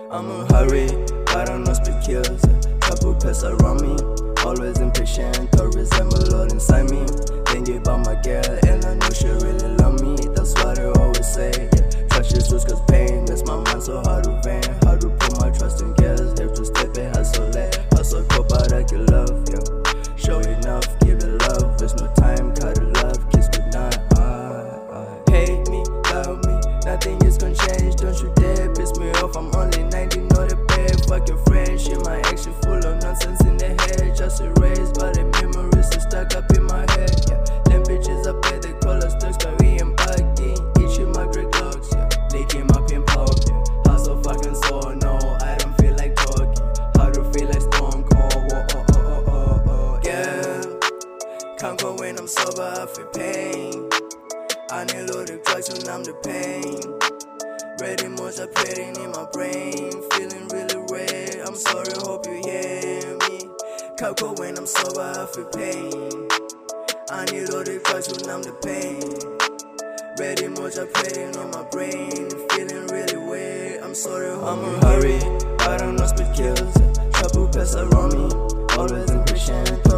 I'm in a hurry, but I don't speak kills. Couple pests around me, always impatient. The resentment Lord inside me. Thinking about my girl, and I know she really love me. That's what they always say. Yeah. Trust issues cause pain makes my mind so hard to vain. Hard to put my trust in girls. Have to step it, hustle late. Hustle go, but I get love. Yeah. Show enough, give it love. There's no time, cut it love. Kiss goodnight. Hate me, love me. Nothing is gonna change. Don't you dare piss me off. I'm only 90, not a bad. Fuck your friend. She might actually full of nonsense in the head. Just erased, but the memories are stuck up in my head. Yeah. Them bitches up there, they call us thugs, but we ain't bugging. Itching my dreadlocks, yeah. Licking my pimple, yeah. How so fucking sore, no, I don't feel like talking. How to feel like Stone Cold, yeah. Can't go when I'm sober, I feel pain. I need loaded drugs when I'm the pain. Red emotions are playing in my brain. Feeling really red, I'm sorry, hope you hear me. Can't go when I'm sober, I feel pain. I need loaded drugs when I'm the pain. Red emotions are playing in my brain. Feeling really weird, I'm sorry, I'm in a hurry, but I don't speak kills. Couple pests around me, always impatient.